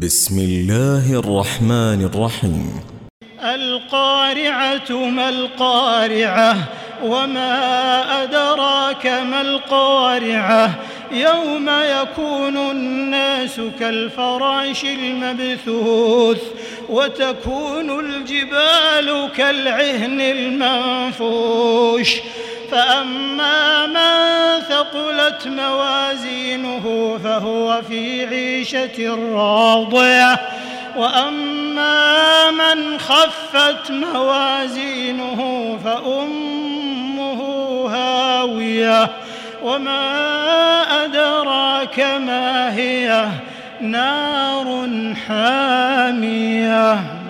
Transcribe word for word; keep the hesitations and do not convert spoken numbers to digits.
بسم الله الرحمن الرحيم. القارعة ما القارعة وما أدراك ما القارعة يوم يكون الناس كالفراش المبثوث وتكون الجبال كالعهن المنفوش فأما من ثقلت موازينه فهو في عيشة راضية وأما من خفت موازينه فأمه هاوية وما أدراك ما هي نار حامية.